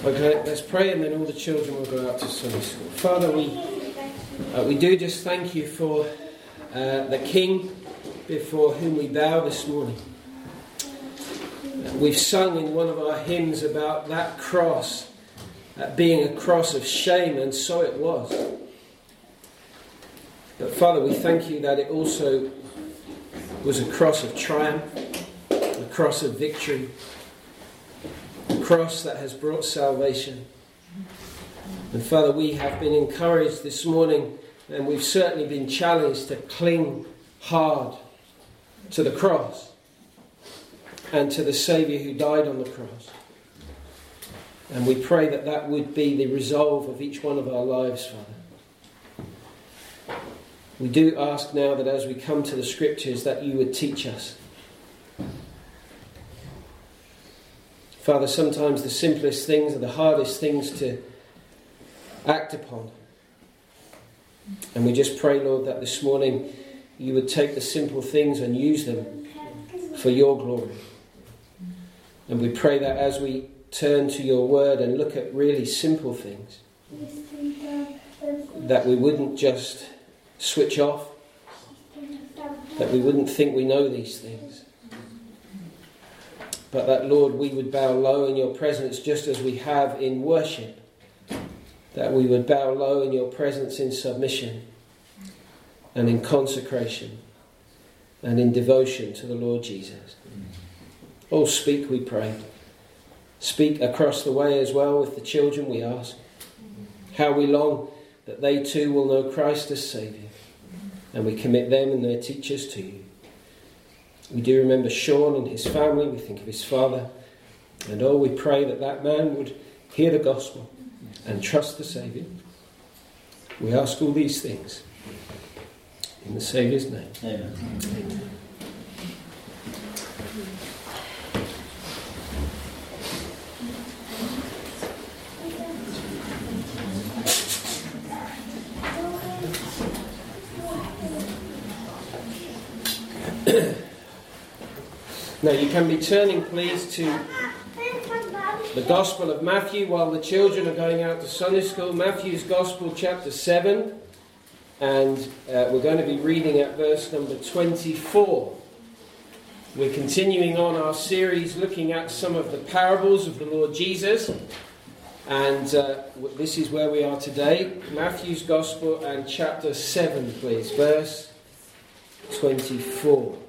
Okay, let's pray and then all the children will go out to Sunday school. Father, we do just thank you for the King before whom we bow this morning. We've sung in one of our hymns about that cross being a cross of shame, and so it was. But Father, we thank you that it also was a cross of triumph, a cross of victory, a cross that has brought salvation. And Father, we have been encouraged this morning, and we've certainly been challenged to cling hard to the cross and to the Saviour who died on the cross. And we pray that that would be the resolve of each one of our lives, Father. We do ask now that as we come to the Scriptures that you would teach us. Father, sometimes the simplest things are the hardest things to act upon. And we just pray, Lord, that this morning you would take the simple things and use them for your glory. And we pray that as we turn to your word and look at really simple things, that we wouldn't just switch off, that we wouldn't think we know these things, but that, Lord, we would bow low in your presence just as we have in worship, that we would bow low in your presence in submission and in consecration and in devotion to the Lord Jesus. Oh, speak, we pray. Speak across the way as well with the children, we ask. How we long that they too will know Christ as Saviour. And we commit them and their teachers to you. We do remember Sean and his family. We think of his father. And oh, we pray that that man would hear the gospel and trust the Saviour. We ask all these things in the Saviour's name. Amen. Amen. Now you can be turning, please, to the Gospel of Matthew while the children are going out to Sunday school. Matthew's Gospel, chapter 7, and we're going to be reading at verse number 24. We're continuing on our series looking at some of the parables of the Lord Jesus, and this is where we are today. Matthew's Gospel and chapter 7, please, verse 24.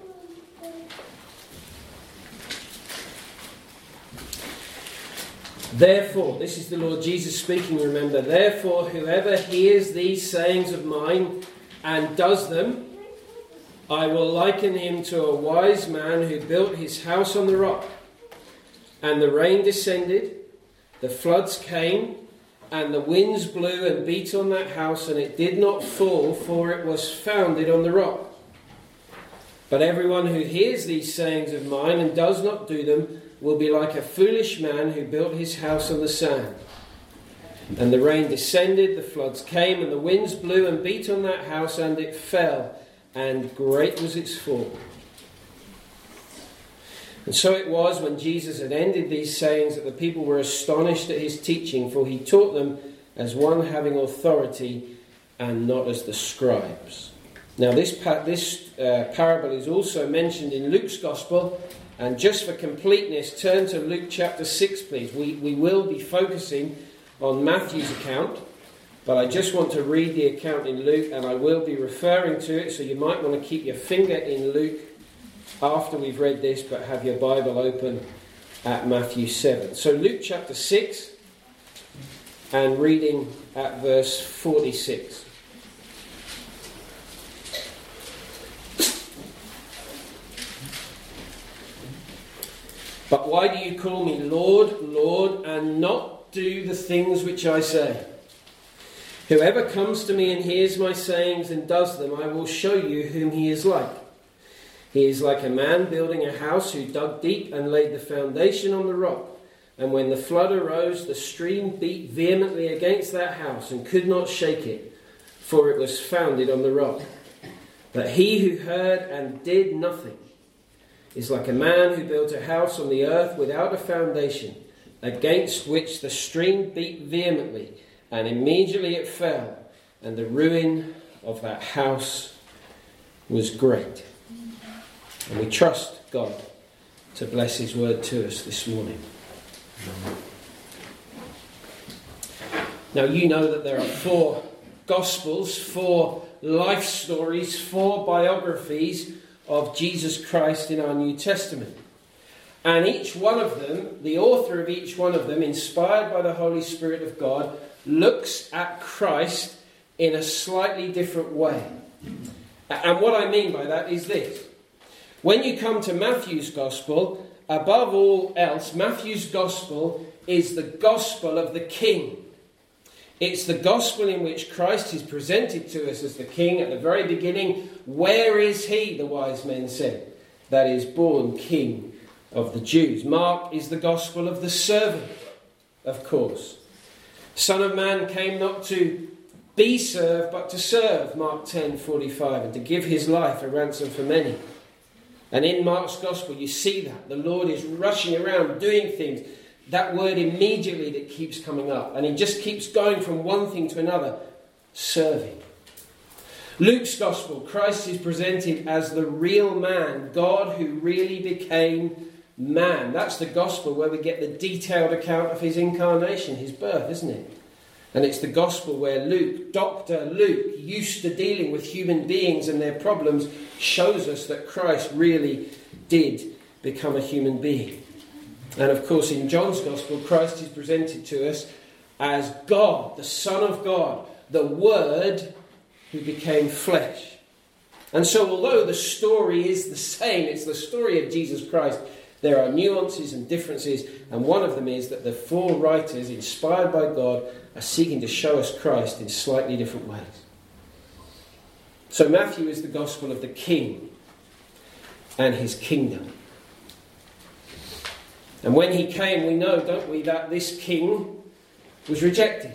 Therefore, this is the Lord Jesus speaking, remember. Therefore, whoever hears these sayings of mine and does them, I will liken him to a wise man who built his house on the rock. And the rain descended, the floods came, and the winds blew and beat on that house, and it did not fall, for it was founded on the rock. But everyone who hears these sayings of mine and does not do them will be like a foolish man who built his house on the sand. And the rain descended, the floods came, and the winds blew and beat on that house, and it fell, and great was its fall. And so it was when Jesus had ended these sayings that the people were astonished at his teaching, for he taught them as one having authority and not as the scribes. Now this parable is also mentioned in Luke's Gospel. And just for completeness, turn to Luke chapter 6, please. We will be focusing on Matthew's account, but I just want to read the account in Luke, and I will be referring to it, so you might want to keep your finger in Luke after we've read this, but have your Bible open at Matthew 7. So Luke chapter 6, and reading at verse 46. But why do you call me Lord, Lord, and not do the things which I say? Whoever comes to me and hears my sayings and does them, I will show you whom he is like. He is like a man building a house who dug deep and laid the foundation on the rock. And when the flood arose, the stream beat vehemently against that house and could not shake it, for it was founded on the rock. But he who heard and did nothing is like a man who built a house on the earth without a foundation. against which the stream beat vehemently, and immediately it fell, and the ruin of that house was great. And we trust God to bless his word to us this morning. Now you know that there are 4 Gospels, 4 life stories, 4 biographies of Jesus Christ in our New Testament. And each one of them, the author of each one of them, inspired by the Holy Spirit of God, looks at Christ in a slightly different way. And what I mean by that is this. When you come to Matthew's Gospel, above all else, Matthew's Gospel is the Gospel of the King. It's the Gospel in which Christ is presented to us as the King at the very beginning. Where is he, the wise men said, that is born King of the Jews? Mark is the Gospel of the servant, of course. Son of Man came not to be served, but to serve, Mark 10:45, and to give his life a ransom for many. And in Mark's Gospel you see that. The Lord is rushing around doing things. That word immediately that keeps coming up. And he just keeps going from one thing to another. Serving. Luke's Gospel, Christ is presented as the real man. God who really became man. That's the Gospel where we get the detailed account of his incarnation, his birth, isn't it? And it's the Gospel where Luke, Dr. Luke, used to dealing with human beings and their problems, shows us that Christ really did become a human being. And of course in John's Gospel, Christ is presented to us as God, the Son of God, the Word who became flesh. And so although the story is the same, it's the story of Jesus Christ, there are nuances and differences, and one of them is that the 4 writers, inspired by God, are seeking to show us Christ in slightly different ways. So Matthew is the Gospel of the King and his kingdom. And when he came, we know, don't we, that this king was rejected.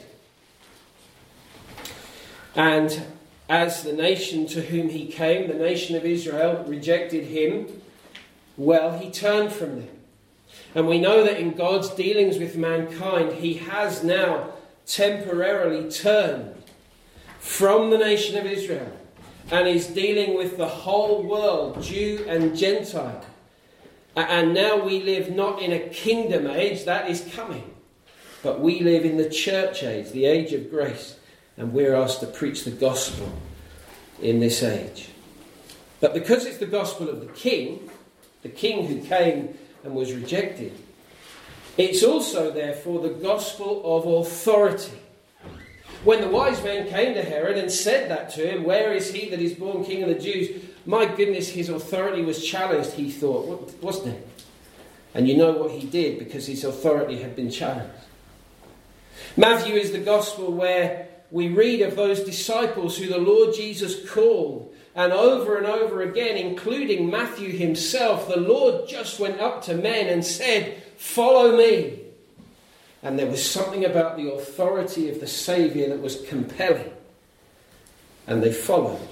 And as the nation to whom he came, the nation of Israel, rejected him, well, he turned from them. And we know that in God's dealings with mankind, he has now temporarily turned from the nation of Israel and is dealing with the whole world, Jew and Gentile. And now we live not in a kingdom age, that is coming, but we live in the church age, the age of grace, and we're asked to preach the gospel in this age. But because it's the gospel of the king who came and was rejected, it's also therefore the gospel of authority. When the wise men came to Herod and said that to him, where is he that is born King of the Jews? My goodness, his authority was challenged, he thought, wasn't it? And you know what he did, because his authority had been challenged. Matthew is the gospel where we read of those disciples who the Lord Jesus called. And over again, including Matthew himself, the Lord just went up to men and said, follow me. And there was something about the authority of the Saviour that was compelling. And they followed.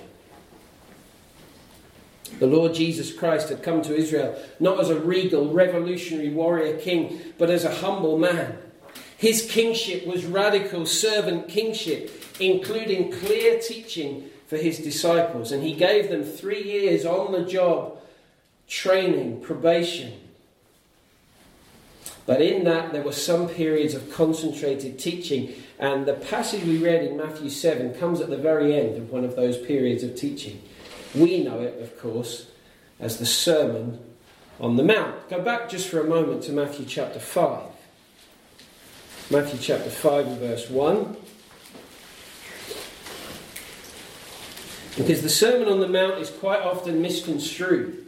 The Lord Jesus Christ had come to Israel not as a regal, revolutionary warrior king, but as a humble man. His kingship was radical servant kingship, including clear teaching for his disciples. And he gave them 3 years on the job training, probation. But in that there were some periods of concentrated teaching. And the passage we read in Matthew 7 comes at the very end of one of those periods of teaching. We know it, of course, as the Sermon on the Mount. Go back just for a moment to Matthew chapter 5. Matthew chapter 5 and verse 1. Because the Sermon on the Mount is quite often misconstrued.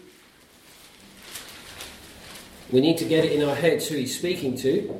We need to get it in our heads who he's speaking to.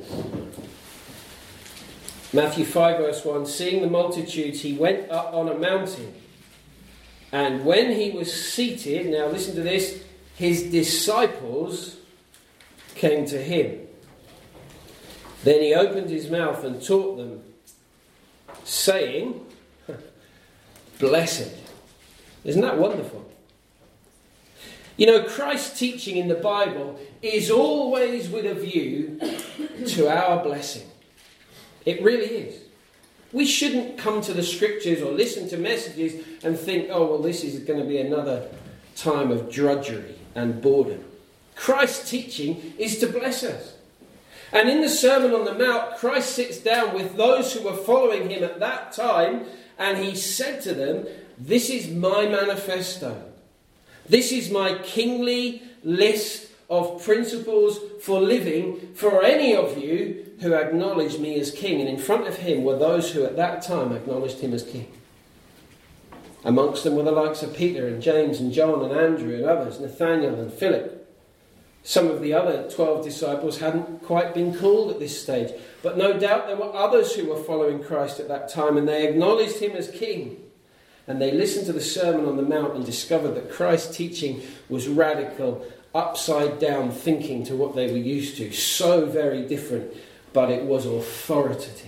Matthew 5 verse 1. Seeing the multitudes, he went up on a mountain. And when he was seated, now listen to this, his disciples came to him. Then he opened his mouth and taught them, saying, blessed. Isn't that wonderful? You know, Christ's teaching in the Bible is always with a view to our blessing. It really is. We shouldn't come to the scriptures or listen to messages and think, oh, well, this is going to be another time of drudgery and boredom. Christ's teaching is to bless us. And in the Sermon on the Mount, Christ sits down with those who were following him at that time, and he said to them, this is my manifesto. This is my kingly list of principles for living for any of you who acknowledge me as king. And in front of him were those who at that time acknowledged him as king. Amongst them were the likes of Peter and James and John and Andrew and others, Nathaniel and Philip. Some of the other 12 disciples hadn't quite been called at this stage. But no doubt there were others who were following Christ at that time, and they acknowledged him as king. And they listened to the Sermon on the Mount and discovered that Christ's teaching was radical, upside down thinking to what they were used to. So very different, but it was authoritative.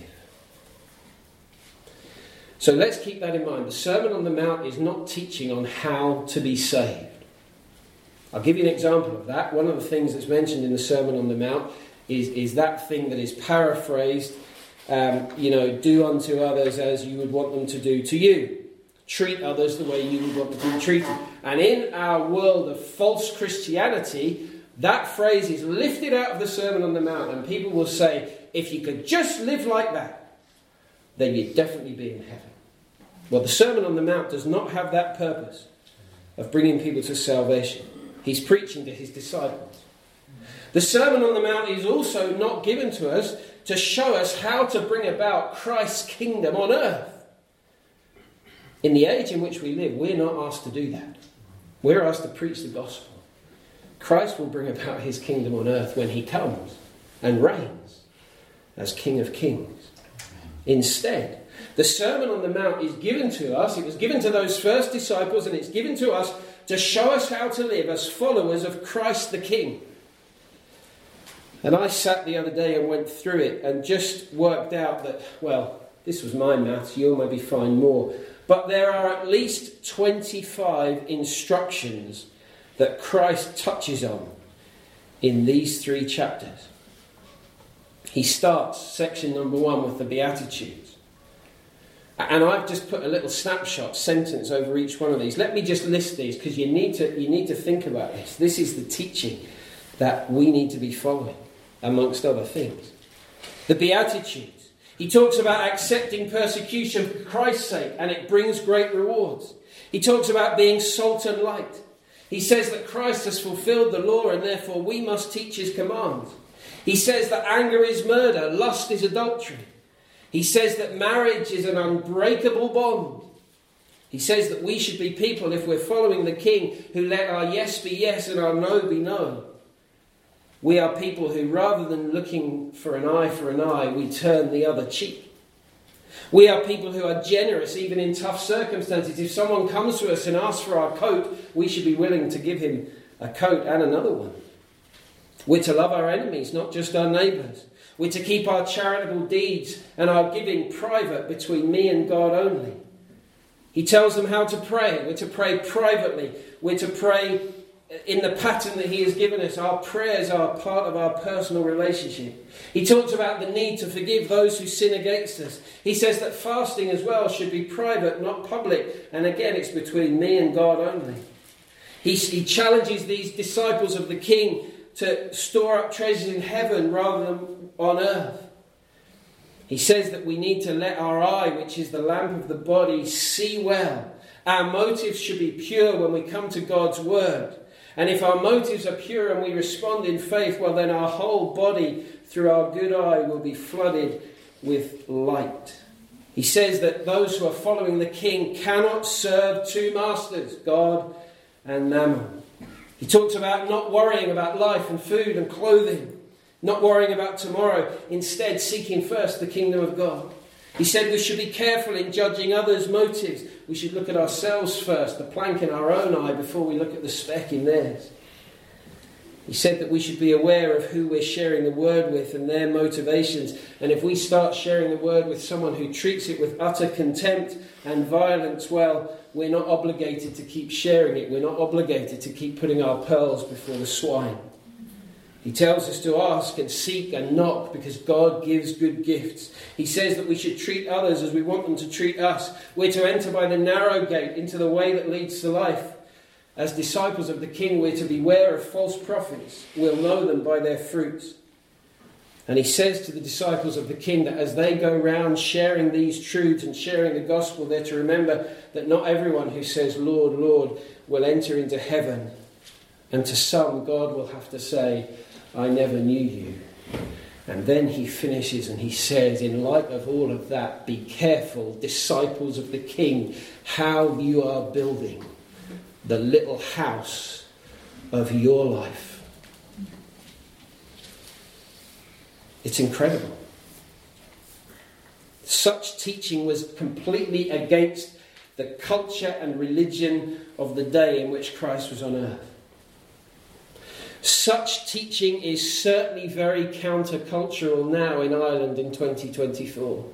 So let's keep that in mind. The Sermon on the Mount is not teaching on how to be saved. I'll give you an example of that. One of the things that's mentioned in the Sermon on the Mount is that thing that is paraphrased, do unto others as you would want them to do to you. Treat others the way you would want to be treated. And in our world of false Christianity, that phrase is lifted out of the Sermon on the Mount, and people will say, if you could just live like that, then you'd definitely be in heaven. Well, the Sermon on the Mount does not have that purpose of bringing people to salvation. He's preaching to his disciples. The Sermon on the Mount is also not given to us to show us how to bring about Christ's kingdom on earth. In the age in which we live, we're not asked to do that. We're asked to preach the gospel. Christ will bring about his kingdom on earth when he comes and reigns as King of Kings. Instead, the Sermon on the Mount is given to us. It was given to those first disciples, and it's given to us to show us how to live as followers of Christ the King. And I sat the other day and went through it and just worked out that, well, this was my maths, you'll maybe find more. But there are at least 25 instructions that Christ touches on in these 3 chapters. He starts section number 1 with the Beatitudes. And I've just put a little snapshot sentence over each one of these. Let me just list these, because you need to think about this. This is the teaching that we need to be following, amongst other things. The Beatitudes. He talks about accepting persecution for Christ's sake, and it brings great rewards. He talks about being salt and light. He says that Christ has fulfilled the law, and therefore we must teach his commands. He says that anger is murder, lust is adultery. He says that marriage is an unbreakable bond. He says that we should be people, if we're following the King, who let our yes be yes and our no be no. We are people who, rather than looking for an eye, we turn the other cheek. We are people who are generous even in tough circumstances. If someone comes to us and asks for our coat, we should be willing to give him a coat and another one. We're to love our enemies, not just our neighbours. We're to keep our charitable deeds and our giving private between me and God only. He tells them how to pray. We're to pray privately. We're to pray in the pattern that he has given us. Our prayers are part of our personal relationship. He talks about the need to forgive those who sin against us. He says that fasting as well should be private, not public. And again, it's between me and God only. He challenges these disciples of the King to store up treasures in heaven rather than on earth. He says that we need to let our eye, which is the lamp of the body, see well. Our motives should be pure when we come to God's word. And if our motives are pure and we respond in faith, well, then our whole body, through our good eye, will be flooded with light. He says that those who are following the King cannot serve 2 masters, God and Mammon. He talks about not worrying about life and food and clothing, not worrying about tomorrow, instead seeking first the kingdom of God. He said we should be careful in judging others' motives. We should look at ourselves first, the plank in our own eye, before we look at the speck in theirs. He said that we should be aware of who we're sharing the word with and their motivations. And if we start sharing the word with someone who treats it with utter contempt and violence, well, we're not obligated to keep sharing it. We're not obligated to keep putting our pearls before the swine. He tells us to ask and seek and knock because God gives good gifts. He says that we should treat others as we want them to treat us. We're to enter by the narrow gate into the way that leads to life. As disciples of the King, we're to beware of false prophets. We'll know them by their fruits. And he says to the disciples of the King that as they go round sharing these truths and sharing the gospel, they're to remember that not everyone who says, Lord, Lord, will enter into heaven. And to some, God will have to say, I never knew you. And then he finishes and he says, in light of all of that, be careful, disciples of the King, how you are building the little house of your life. It's incredible. Such teaching was completely against the culture and religion of the day in which Christ was on earth. Such teaching is certainly very countercultural now in Ireland in 2024.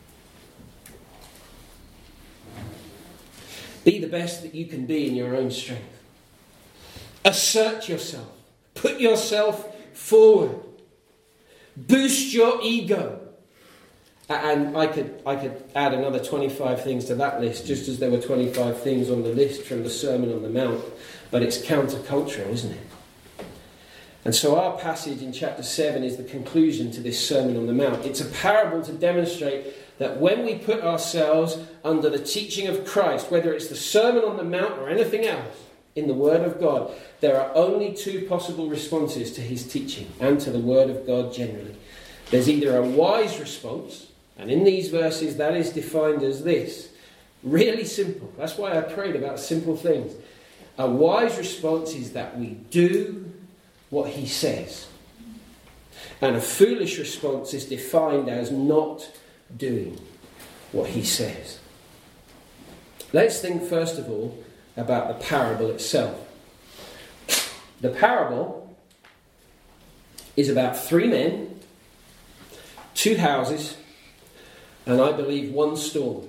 Be the best that you can be in your own strength. Assert yourself. Put yourself forward. Boost your ego. And I could add another 25 things to that list, just as there were 25 things on the list from the Sermon on the Mount. But it's countercultural, isn't it? And so our passage in chapter 7 is the conclusion to this Sermon on the Mount. It's a parable to demonstrate that when we put ourselves under the teaching of Christ, whether it's the Sermon on the Mount or anything else in the Word of God, there are only two possible responses to his teaching and to the Word of God generally. There's either a wise response, and in these verses that is defined as this. Really simple. That's why I prayed about simple things. A wise response is that we do what he says. And a foolish response is defined as not doing what he says. Let's think first of all about the parable itself. The parable is about 3 men, 2 houses, and I believe 1 storm.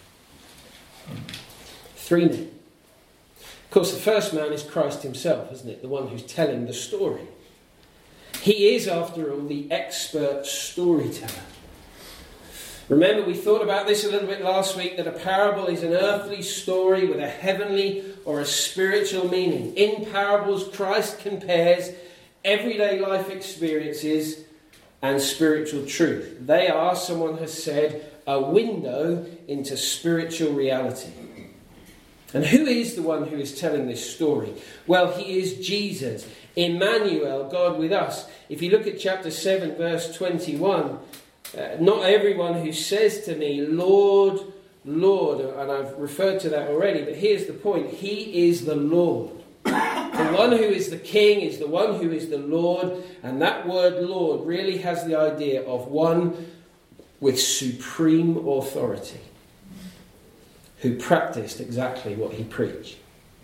3 men. Of course, the first man is Christ himself, isn't it? The one who's telling the story. He is, after all, the expert storyteller. Remember, we thought about this a little bit last week, that a parable is an earthly story with a heavenly or a spiritual meaning. In parables, Christ compares everyday life experiences and spiritual truth. They are, someone has said, a window into spiritual reality. And who is the one who is telling this story? Well, he is Jesus, Emmanuel, God with us. If you look at chapter 7, verse 21, not everyone who says to me, Lord, Lord, and I've referred to that already, but here's the point. He is the Lord. The one who is the King is the one who is the Lord, and that word Lord really has the idea of one with supreme authority, who practiced exactly what he preached.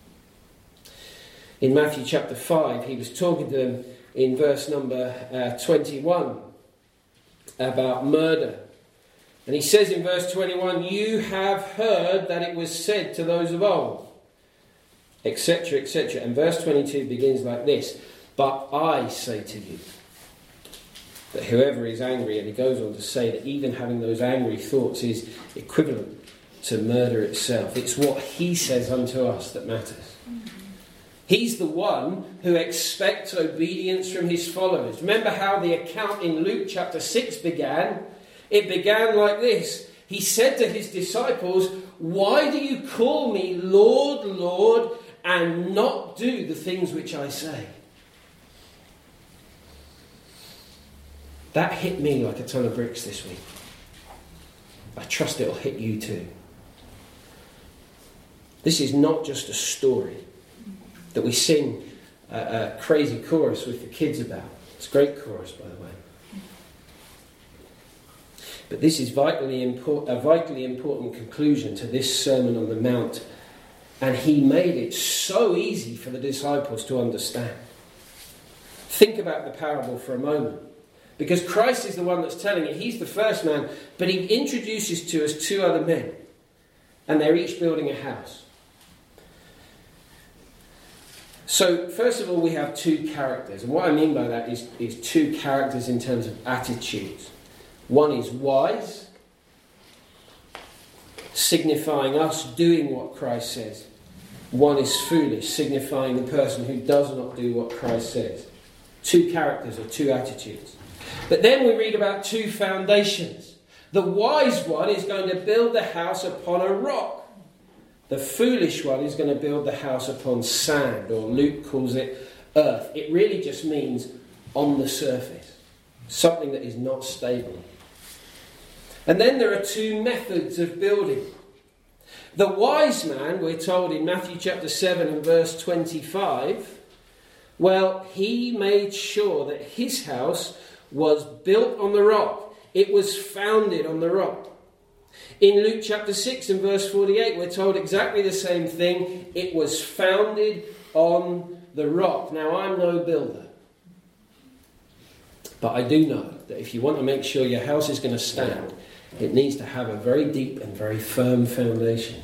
In Matthew chapter 5, he was talking to them in verse number 21 about murder. And he says in verse 21, you have heard that it was said to those of old, etc., etc. And verse 22 begins like this, but I say to you, that whoever is angry, and he goes on to say that even having those angry thoughts is equivalent to murder itself. It's what he says unto us that matters. He's the one who expects obedience from his followers. Remember how the account in Luke chapter 6 began? It began like this. He said to his disciples, why do you call me Lord, Lord, and not do the things which I say? That hit me like a ton of bricks this week. I trust it'll hit you too. This is not just a story that we sing a crazy chorus with the kids about. It's a great chorus, by the way. But this is a vitally important conclusion to this Sermon on the Mount. And he made it so easy for the disciples to understand. Think about the parable for a moment. Because Christ is the one that's telling it. He's the first man. But he introduces to us two other men. And they're each building a house. So, first of all, we have two characters. And what I mean by that is two characters in terms of attitudes. One is wise, signifying us doing what Christ says. One is foolish, signifying the person who does not do what Christ says. Two characters or two attitudes. But then we read about two foundations. The wise one is going to build the house upon a rock. The foolish one is going to build the house upon sand, or Luke calls it earth. It really just means on the surface. Something that is not stable. And then there are two methods of building. The wise man, we're told in Matthew chapter 7 and verse 25, well, he made sure that his house was built on the rock. It was founded on the rock. In Luke chapter 6 and verse 48, we're told exactly the same thing. It was founded on the rock. Now, I'm no builder. But I do know that if you want to make sure your house is going to stand, it needs to have a very deep and very firm foundation.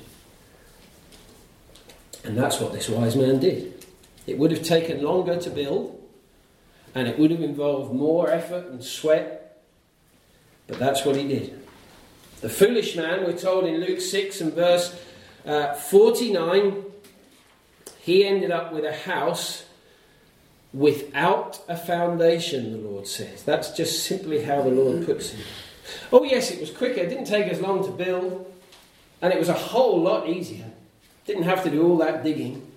And that's what this wise man did. It would have taken longer to build, and it would have involved more effort and sweat, but that's what he did. The foolish man, we're told in Luke 6 and verse 49, he ended up with a house without a foundation, the Lord says. That's just simply how the Lord puts it. Oh yes, it was quicker. It didn't take as long to build. And it was a whole lot easier. Didn't have to do all that digging.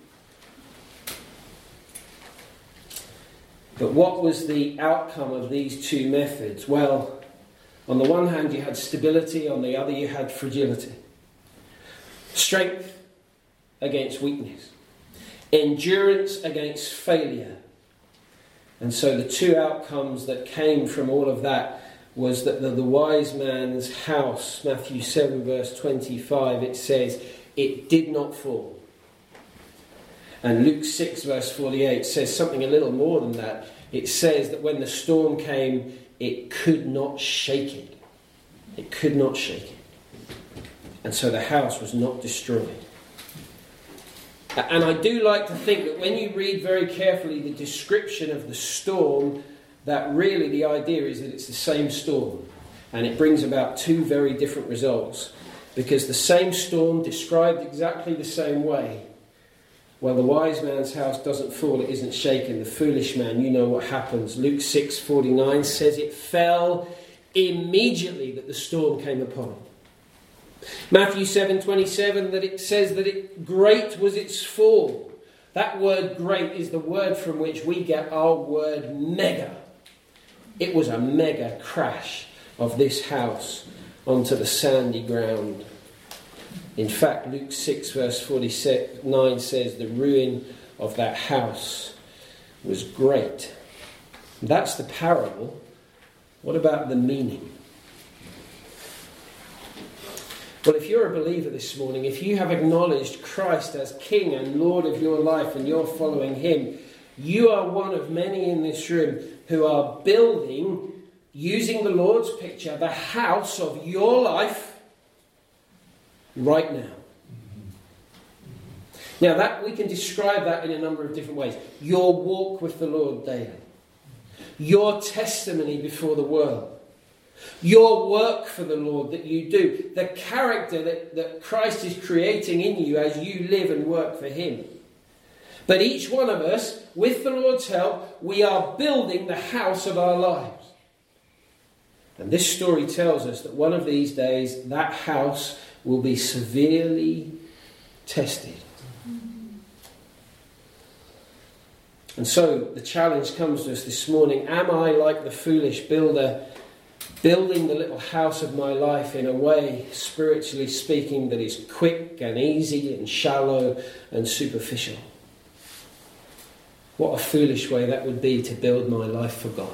But what was the outcome of these two methods? Well, on the one hand you had stability, on the other you had fragility. Strength against weakness. Endurance against failure. And so the two outcomes that came from all of that was that the wise man's house, Matthew 7 verse 25, it says, it did not fall. And Luke 6 verse 48 says something a little more than that. It says that when the storm came, it could not shake it. It could not shake it. And so the house was not destroyed. And I do like to think that when you read very carefully the description of the storm, that really the idea is that it's the same storm. And it brings about two very different results. Because the same storm described exactly the same way. Well, the wise man's house doesn't fall, it isn't shaken. The foolish man, you know what happens. Luke 6:49 says it fell immediately that the storm came upon it. Matthew 7:27, that it says that great was its fall. That word great is the word from which we get our word mega. It was a mega crash of this house onto the sandy ground. In fact, Luke 6 verse 49 says the ruin of that house was great. That's the parable. What about the meaning? Well, if you're a believer this morning, if you have acknowledged Christ as King and Lord of your life and you're following him, you are one of many in this room who are building, using the Lord's picture, the house of your life right now. Now that we can describe that in a number of different ways. Your walk with the Lord daily. Your testimony before the world. Your work for the Lord that you do. The character that Christ is creating in you as you live and work for him. But each one of us, with the Lord's help, we are building the house of our lives. And this story tells us that one of these days, that house will be severely tested. And so the challenge comes to us this morning. Am I like the foolish builder, building the little house of my life in a way, spiritually speaking, that is quick and easy and shallow and superficial? What a foolish way that would be to build my life for God.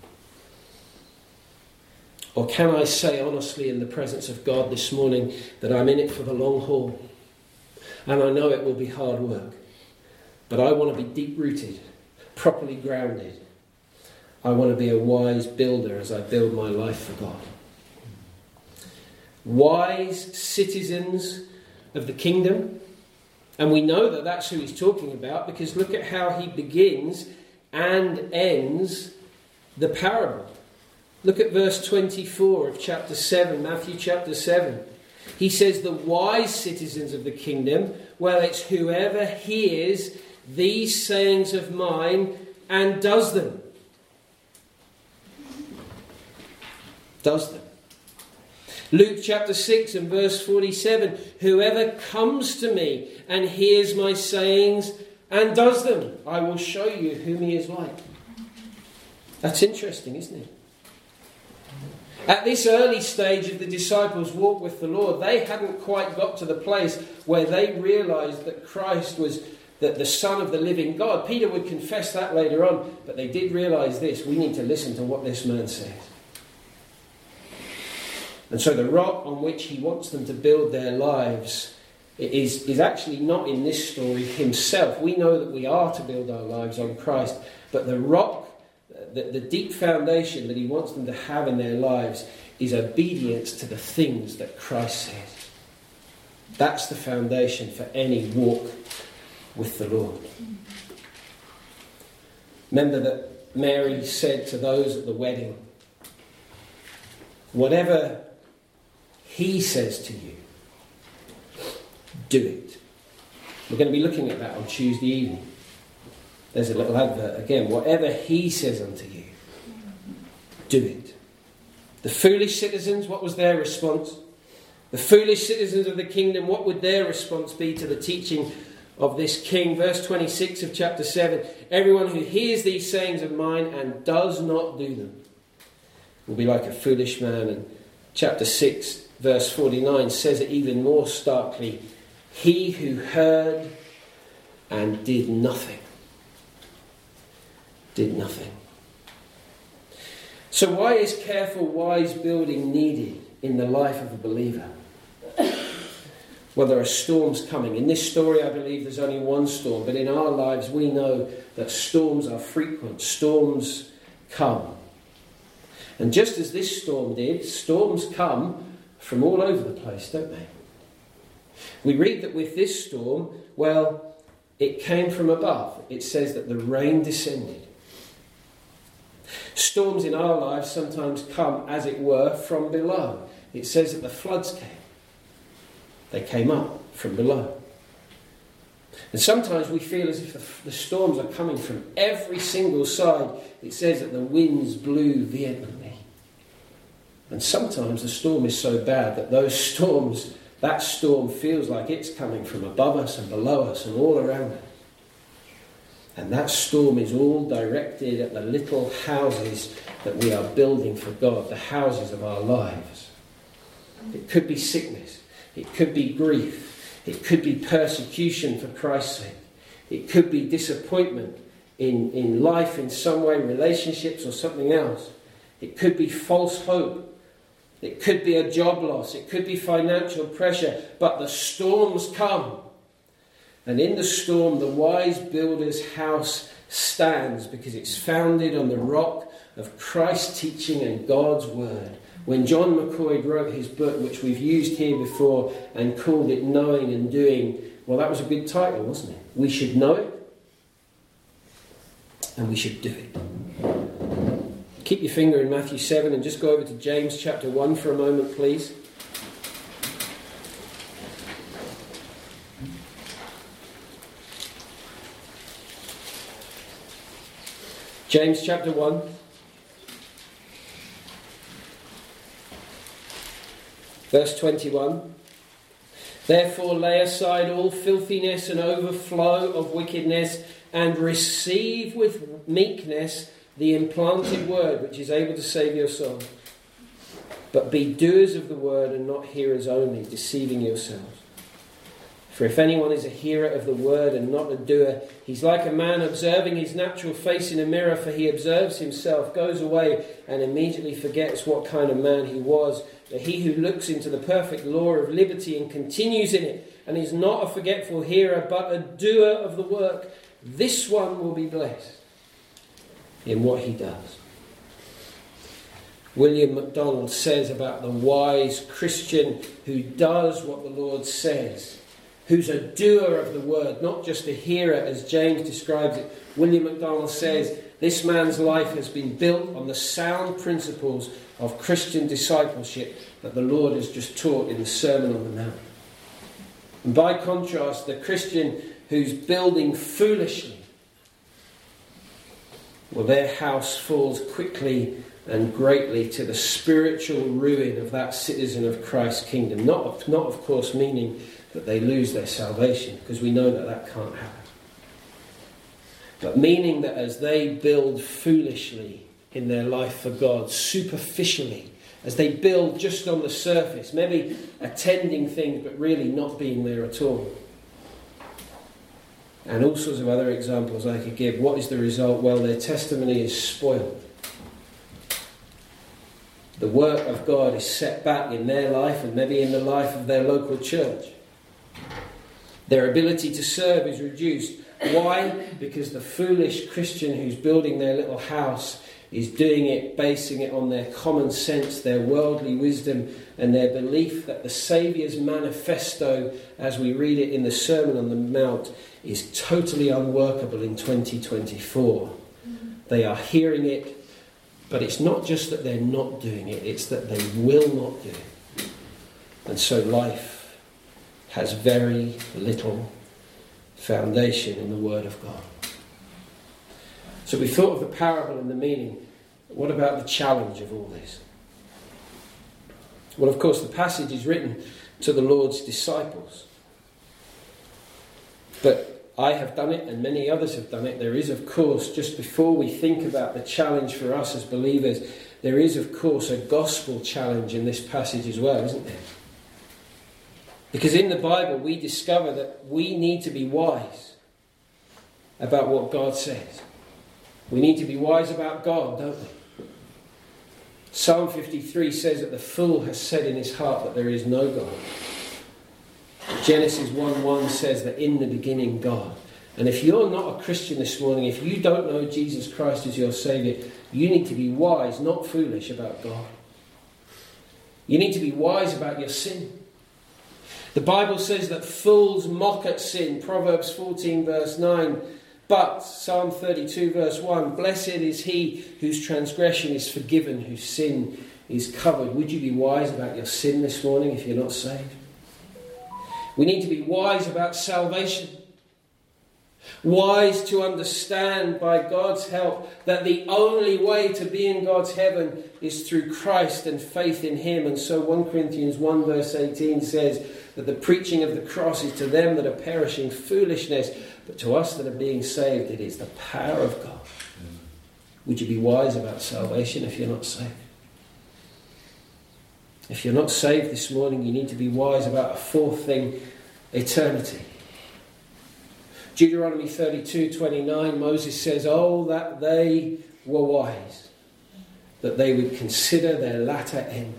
Or can I say honestly in the presence of God this morning that I'm in it for the long haul? And I know it will be hard work. But I want to be deep-rooted, properly grounded, I want to be a wise builder as I build my life for God. Wise citizens of the kingdom. And we know that that's who he's talking about, because look at how he begins and ends the parable. Look at verse 24 of chapter 7, Matthew chapter 7. He says, the wise citizens of the kingdom, well, it's whoever hears these sayings of mine and does them. Does them. Luke chapter 6 and verse 47, whoever comes to me and hears my sayings and does them, I will show you whom he is like. That's interesting, isn't it? At this early stage of the disciples' walk with the Lord, they hadn't quite got to the place where they realised that Christ was the Son of the living God. Peter would confess that later on, but they did realise this: we need to listen to what this man says. And so the rock on which he wants them to build their lives is actually not in this story himself. We know that we are to build our lives on Christ, but the rock, the deep foundation that he wants them to have in their lives is obedience to the things that Christ says. That's the foundation for any walk with the Lord. Remember that Mary said to those at the wedding, whatever he says to you, do it. We're going to be looking at that on Tuesday evening. There's a little advert again. Whatever he says unto you, do it. The foolish citizens, what was their response? The foolish citizens of the kingdom, what would their response be to the teaching of this king? Verse 26 of chapter 7. Everyone who hears these sayings of mine and does not do them will be like a foolish man. And chapter 6, verse 49 says it even more starkly. He who heard and did nothing. Did nothing. So why is careful, wise building needed in the life of a believer? Well, there are storms coming. In this story, I believe there's only one storm. But in our lives, we know that storms are frequent. Storms come. And just as this storm did, storms come from all over the place, don't they? We read that with this storm, well, it came from above. It says that the rain descended. Storms in our lives sometimes come, as it were, from below. It says that the floods came. They came up from below. And sometimes we feel as if the storms are coming from every single side. It says that the winds blew vehemently. And sometimes the storm is so bad that that storm feels like it's coming from above us and below us and all around us. And that storm is all directed at the little houses that we are building for God, the houses of our lives. It could be sickness. It could be grief. It could be persecution for Christ's sake. It could be disappointment in life in some way, relationships or something else. It could be false hope. It could be a job loss. It could be financial pressure. But the storms come. And in the storm, the wise builder's house stands because it's founded on the rock of Christ's teaching and God's word. When John McCoy wrote his book, which we've used here before, and called it Knowing and Doing, well, that was a good title, wasn't it? We should know it, and we should do it. Keep your finger in Matthew 7 and just go over to James chapter 1 for a moment, please. James chapter 1. Verse 21. Therefore lay aside all filthiness and overflow of wickedness, and receive with meekness the implanted word, which is able to save your soul. But be doers of the word and not hearers only, deceiving yourselves. For if anyone is a hearer of the word and not a doer, he's like a man observing his natural face in a mirror, for he observes himself, goes away, and immediately forgets what kind of man he was. But he who looks into the perfect law of liberty and continues in it, and is not a forgetful hearer, but a doer of the work, this one will be blessed in what he does. William MacDonald says about the wise Christian who does what the Lord says, who's a doer of the word, not just a hearer as James describes it. William MacDonald says, this man's life has been built on the sound principles of Christian discipleship that the Lord has just taught in the Sermon on the Mount. And by contrast, the Christian who's building foolishly, well, their house falls quickly and greatly to the spiritual ruin of that citizen of Christ's kingdom. Not of course, meaning that they lose their salvation, because we know that that can't happen. But meaning that as they build foolishly in their life for God, superficially, as they build just on the surface, maybe attending things but really not being there at all. And all sorts of other examples I could give. What is the result? Well, their testimony is spoiled. The work of God is set back in their life and maybe in the life of their local church. Their ability to serve is reduced. Why? Because the foolish Christian who's building their little house is doing it, basing it on their common sense, their worldly wisdom, and their belief that the Saviour's manifesto, as we read it in the Sermon on the Mount, is totally unworkable in 2024. They are hearing it, but it's not just that they're not doing it, it's that they will not do it. And so life has very little foundation in the Word of God. So we thought of the parable and the meaning. What about the challenge of all this? Well, of course, the passage is written to the Lord's disciples. But I have done it, and many others have done it. There is, of course, just before we think about the challenge for us as believers, there is, of course, a gospel challenge in this passage as well, isn't there? Because in the Bible, we discover that we need to be wise about what God says. We need to be wise about God, don't we? Psalm 53 says that the fool has said in his heart that there is no God. Genesis 1:1 says that in the beginning God. And if you're not a Christian this morning, if you don't know Jesus Christ as your Saviour, you need to be wise, not foolish, about God. You need to be wise about your sin. The Bible says that fools mock at sin. Proverbs 14 verse 9. But, Psalm 32 verse 1, blessed is he whose transgression is forgiven, whose sin is covered. Would you be wise about your sin this morning if you're not saved? We need to be wise about salvation. Wise to understand by God's help that the only way to be in God's heaven is through Christ and faith in him. And so 1 Corinthians 1 verse 18 says that the preaching of the cross is to them that are perishing foolishness, but to us that are being saved it is the power of God. Would you be wise about salvation if you're not saved? If you're not saved this morning, you need to be wise about a fourth thing, eternity. Deuteronomy 32:29, Moses says, oh, that they were wise, that they would consider their latter end.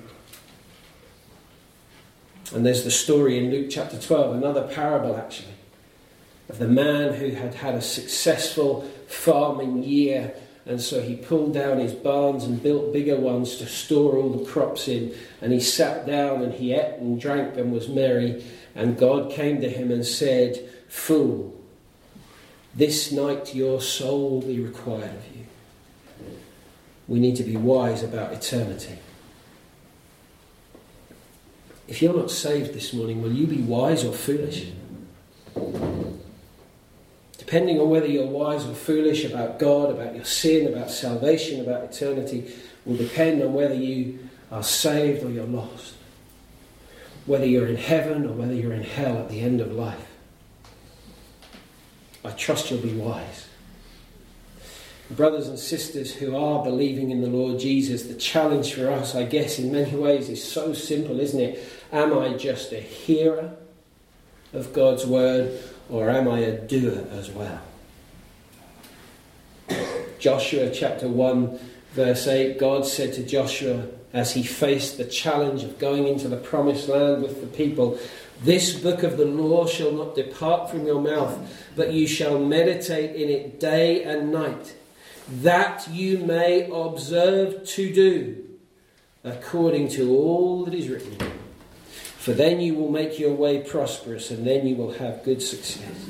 And there's the story in Luke chapter 12, another parable actually, of the man who had had a successful farming year, and so he pulled down his barns and built bigger ones to store all the crops in, and he sat down and he ate and drank and was merry, and God came to him and said, fool, this night your soul will be required of you. We need to be wise about eternity. If you're not saved this morning, will you be wise or foolish? Depending on whether you're wise or foolish about God, about your sin, about salvation, about eternity, will depend on whether you are saved or you're lost. Whether you're in heaven or whether you're in hell at the end of life. I trust you'll be wise. Brothers and sisters who are believing in the Lord Jesus, the challenge for us, I guess, in many ways is so simple, isn't it? Am I just a hearer of God's word, or am I a doer as well? Joshua chapter 1 verse 8, God said to Joshua as he faced the challenge of going into the promised land with the people, this book of the law shall not depart from your mouth, but you shall meditate in it day and night, that you may observe to do according to all that is written. For then you will make your way prosperous, and then you will have good success.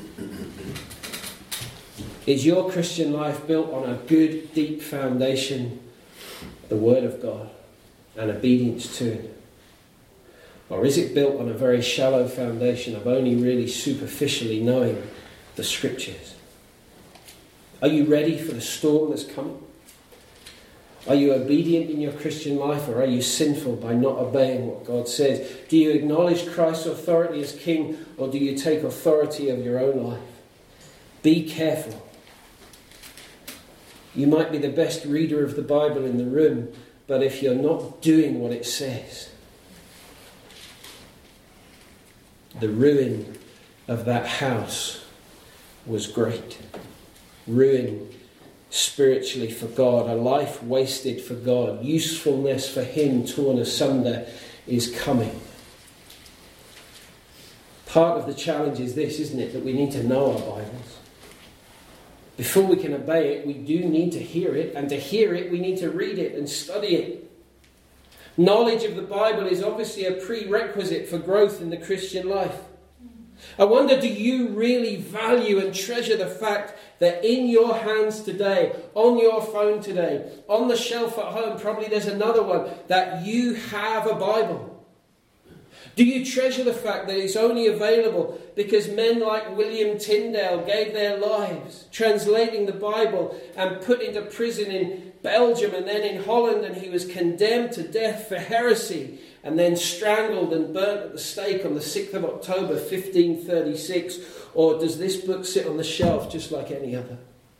Is your Christian life built on a good, deep foundation, the Word of God, and obedience to it? Or is it built on a very shallow foundation of only really superficially knowing the Scriptures? Are you ready for the storm that's coming? Are you obedient in your Christian life, or are you sinful by not obeying what God says? Do you acknowledge Christ's authority as King, or do you take authority of your own life? Be careful. You might be the best reader of the Bible in the room, but if you're not doing what it says, the ruin of that house was great. Ruin spiritually for God, a life wasted for God, usefulness for Him torn asunder is coming. Part of the challenge is this, isn't it? That we need to know our Bibles. Before we can obey it, we do need to hear it, and to hear it, we need to read it and study it. Knowledge of the Bible is obviously a prerequisite for growth in the Christian life. I wonder, do you really value and treasure the fact that in your hands today, on your phone today, on the shelf at home, probably there's another one, that you have a Bible? Do you treasure the fact that it's only available because men like William Tyndale gave their lives translating the Bible and put into prison in Belgium and then in Holland, and he was condemned to death for heresy and then strangled and burnt at the stake on the 6th of October 1536? Or does this book sit on the shelf just like any other?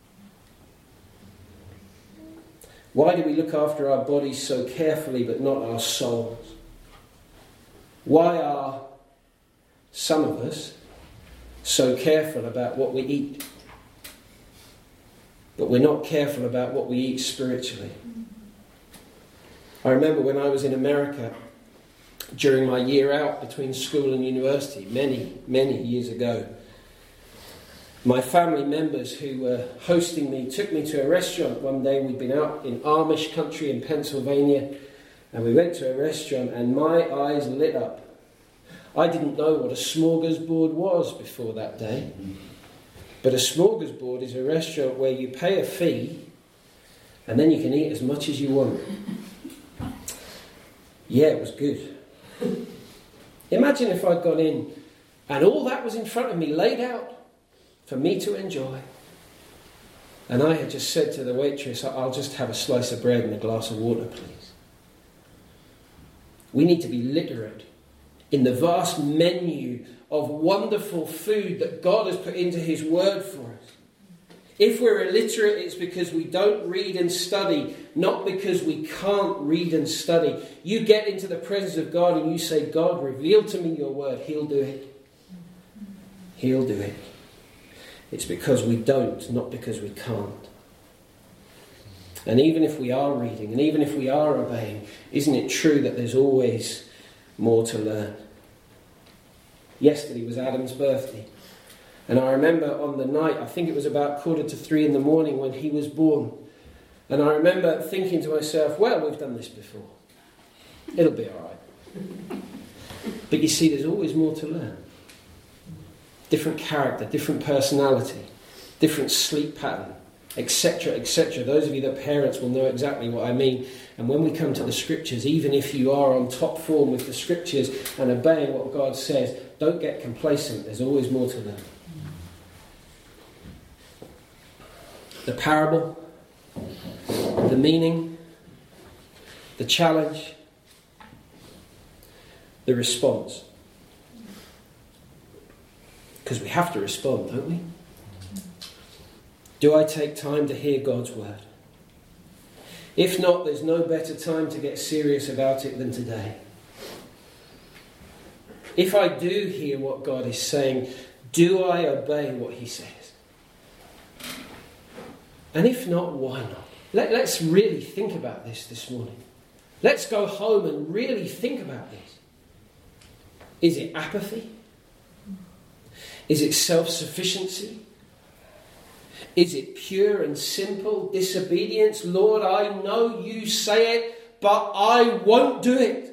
Why do we look after our bodies so carefully but not our souls? Why are some of us so careful about what we eat, but we're not careful about what we eat spiritually? I remember when I was in America during my year out between school and university, many years ago, my family members who were hosting me took me to a restaurant one day. We'd been out in Amish country in Pennsylvania, and we went to a restaurant and my eyes lit up. I didn't know what a smorgasbord was before that day. But a smorgasbord is a restaurant where you pay a fee and then you can eat as much as you want. Yeah, it was good. Imagine if I'd gone in and all that was in front of me laid out for me to enjoy. And I had just said to the waitress, I'll just have a slice of bread and a glass of water, please. We need to be literate in the vast menu of wonderful food that God has put into His Word for us. If we're illiterate, it's because we don't read and study, not because we can't read and study. You get into the presence of God and you say, God, reveal to me your Word. He'll do it. He'll do it. It's because we don't, not because we can't. And even if we are reading, and even if we are obeying, isn't it true that there's always more to learn? Yesterday was Adam's birthday. And I remember on the night, I think it was about 2:45 in the morning when he was born. And I remember thinking to myself, well, we've done this before. It'll be all right. But you see, there's always more to learn. Different character, different personality, different sleep pattern, etc., etc. Those of you that are parents will know exactly what I mean. And when we come to the Scriptures, even if you are on top form with the Scriptures and obeying what God says, don't get complacent. There's always more to learn. The parable, the meaning, the challenge, the response. Because we have to respond, don't we? Do I take time to hear God's word? If not, there's no better time to get serious about it than today. If I do hear what God is saying, do I obey what He says? And if not, why not? Let's really think about this morning. Let's go home and really think about this. Is it apathy? Is it self-sufficiency? Is it pure and simple disobedience? Lord, I know you say it, but I won't do it.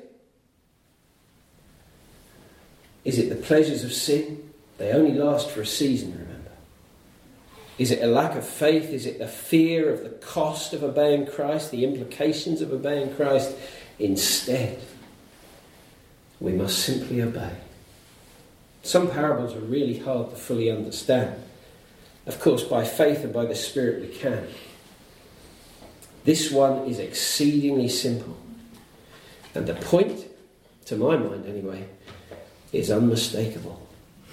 Is it the pleasures of sin? They only last for a season, remember. Is it a lack of faith? Is it the fear of the cost of obeying Christ, the implications of obeying Christ? Instead, we must simply obey. Some parables are really hard to fully understand. Of course, by faith and by the Spirit we can. This one is exceedingly simple. And the point, to my mind anyway, is unmistakable.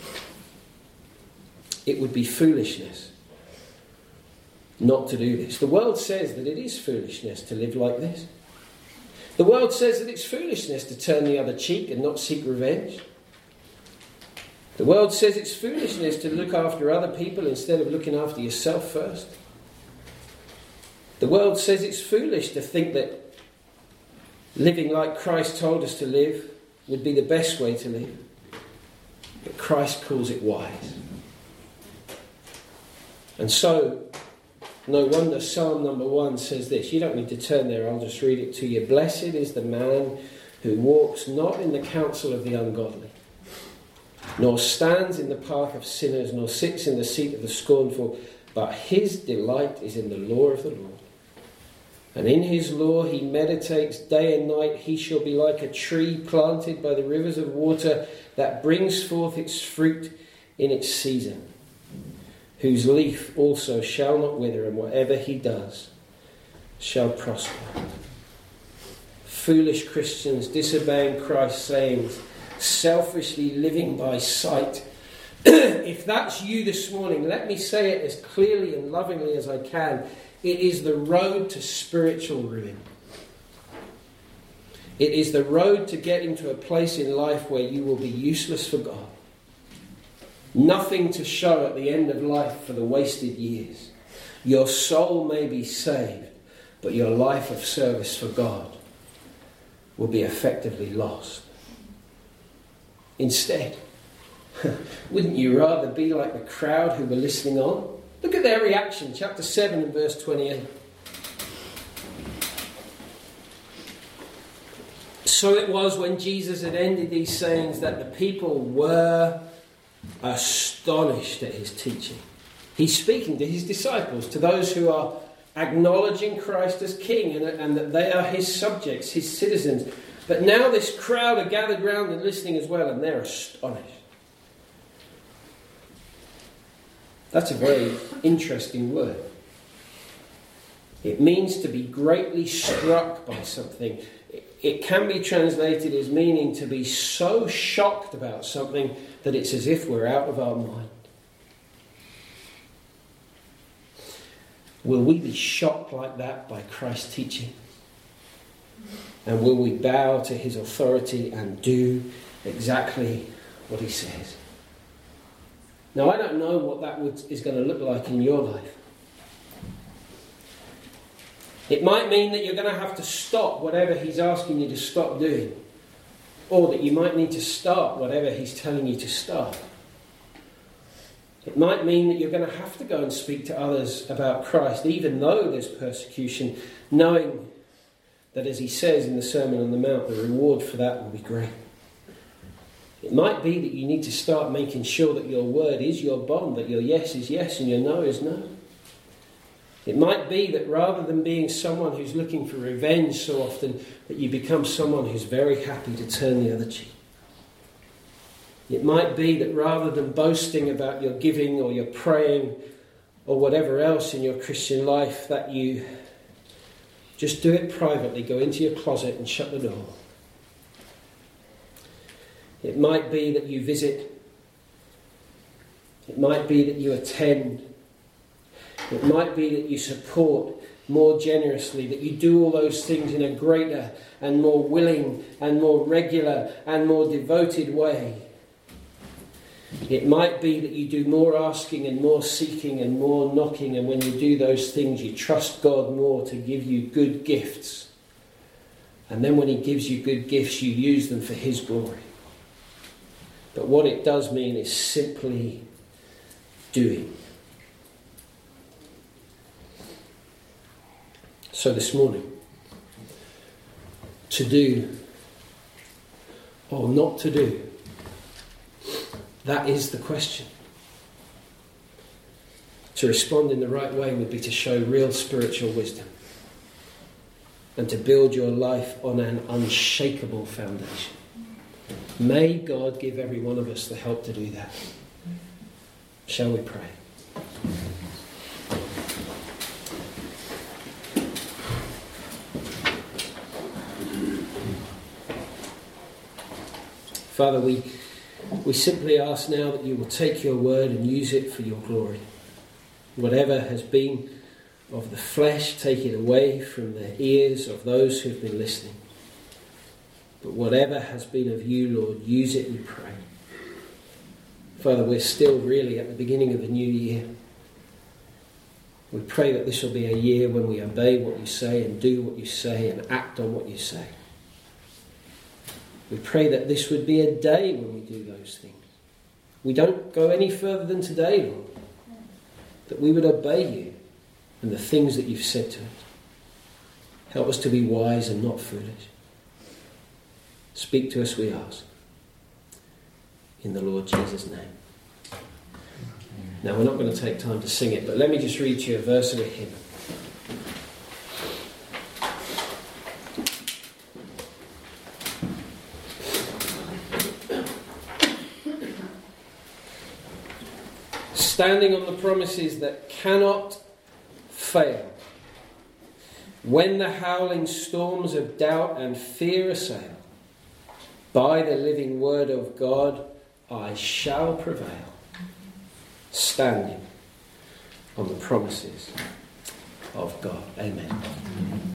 It would be foolishness not to do this. The world says that it is foolishness to live like this. The world says that it's foolishness to turn the other cheek and not seek revenge. The world says it's foolishness to look after other people instead of looking after yourself first. The world says it's foolish to think that living like Christ told us to live would be the best way to live. But Christ calls it wise. And so, no wonder Psalm number 1 says this. You don't need to turn there, I'll just read it to you. Blessed is the man who walks not in the counsel of the ungodly, nor stands in the path of sinners, nor sits in the seat of the scornful, but his delight is in the law of the Lord. And in his law he meditates day and night. He shall be like a tree planted by the rivers of water that brings forth its fruit in its season, whose leaf also shall not wither, and whatever he does shall prosper. Foolish Christians disobeying Christ's sayings, selfishly living by sight. If that's you this morning, let me say it as clearly and lovingly as I can. It is the road to spiritual ruin. It is the road to getting to a place in life where you will be useless for God. Nothing to show at the end of life for the wasted years. Your soul may be saved, but your life of service for God will be effectively lost. Instead, wouldn't you rather be like the crowd who were listening on? Look at their reaction, chapter 7 and verse 28. So it was when Jesus had ended these sayings that the people were astonished at his teaching. He's speaking to his disciples, to those who are acknowledging Christ as king and that they are his subjects, his citizens. But now this crowd are gathered round and listening as well, and they're astonished. That's a very interesting word. It means to be greatly struck by something. It can be translated as meaning to be so shocked about something that it's as if we're out of our mind. Will we be shocked like that by Christ's teaching? And will we bow to his authority and do exactly what he says? Now, I don't know what that is going to look like in your life. It might mean that you're going to have to stop whatever he's asking you to stop doing. Or that you might need to start whatever he's telling you to start. It might mean that you're going to have to go and speak to others about Christ, even though there's persecution, knowing that, as he says in the Sermon on the Mount, the reward for that will be great. It might be that you need to start making sure that your word is your bond, that your yes is yes and your no is no. It might be that rather than being someone who's looking for revenge so often, that you become someone who's very happy to turn the other cheek. It might be that rather than boasting about your giving or your praying or whatever else in your Christian life, that you just do it privately, go into your closet and shut the door. It might be that you visit. It might be that you attend. It might be that you support more generously, that you do all those things in a greater and more willing and more regular and more devoted way. It might be that you do more asking and more seeking and more knocking, and when you do those things you trust God more to give you good gifts. And then when he gives you good gifts you use them for his glory. But what it does mean is simply doing. So this morning, to do or not to do? That is the question. To respond in the right way would be to show real spiritual wisdom and to build your life on an unshakable foundation. May God give every one of us the help to do that. Shall we pray? Father, we simply ask now that you will take your word and use it for your glory. Whatever has been of the flesh, take it away from the ears of those who've been listening. But whatever has been of you, Lord, use it, we pray. Father, we're still really at the beginning of a new year. We pray that this will be a year when we obey what you say and do what you say and act on what you say. We pray that this would be a day when we do those things. We don't go any further than today, Lord. That we would obey you and the things that you've said to us. Help us to be wise and not foolish. Speak to us, we ask. In the Lord Jesus' name. Now, we're not going to take time to sing it, but let me just read you a verse of a hymn. Standing on the promises that cannot fail, when the howling storms of doubt and fear assail, by the living word of God I shall prevail, standing on the promises of God. Amen.